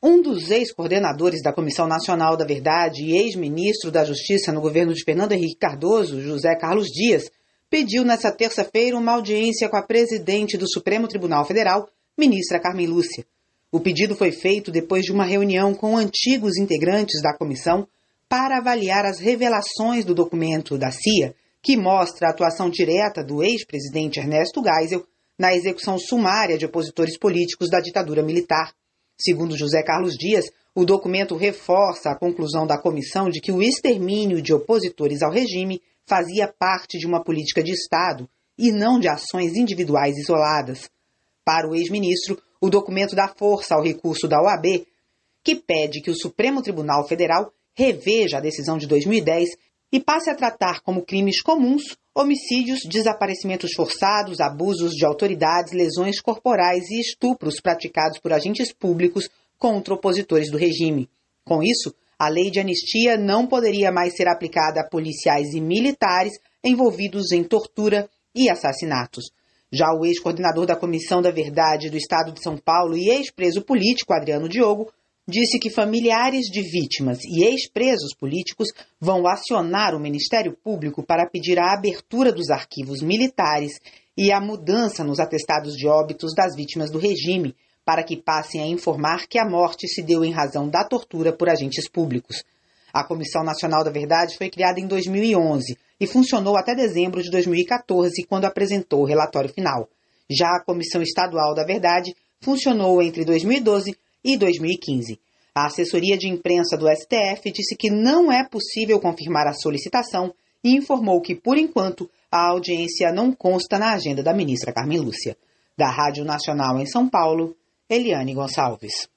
Um dos ex-coordenadores da Comissão Nacional da Verdade e ex-ministro da Justiça no governo de Fernando Henrique Cardoso, José Carlos Dias, pediu nesta terça-feira uma audiência com a presidente do Supremo Tribunal Federal, ministra Carmen Lúcia. O pedido foi feito depois de uma reunião com antigos integrantes da comissão para avaliar as revelações do documento da CIA, que mostra a atuação direta do ex-presidente Ernesto Geisel na execução sumária de opositores políticos da ditadura militar. Segundo José Carlos Dias, o documento reforça a conclusão da comissão de que o extermínio de opositores ao regime fazia parte de uma política de Estado e não de ações individuais isoladas. Para o ex-ministro, o documento dá força ao recurso da OAB, que pede que o Supremo Tribunal Federal reveja a decisão de 2010 e passe a tratar como crimes comuns homicídios, desaparecimentos forçados, abusos de autoridades, lesões corporais e estupros praticados por agentes públicos contra opositores do regime. Com isso, a lei de anistia não poderia mais ser aplicada a policiais e militares envolvidos em tortura e assassinatos. Já o ex-coordenador da Comissão da Verdade do Estado de São Paulo e ex-preso político, Adriano Diogo, disse que familiares de vítimas e ex-presos políticos vão acionar o Ministério Público para pedir a abertura dos arquivos militares e a mudança nos atestados de óbitos das vítimas do regime, para que passem a informar que a morte se deu em razão da tortura por agentes públicos. A Comissão Nacional da Verdade foi criada em 2011 e funcionou até dezembro de 2014, quando apresentou o relatório final. Já a Comissão Estadual da Verdade funcionou entre 2012 e 2015. A assessoria de imprensa do STF disse que não é possível confirmar a solicitação e informou que, por enquanto, a audiência não consta na agenda da ministra Carmen Lúcia. Da Rádio Nacional em São Paulo, Eliane Gonçalves.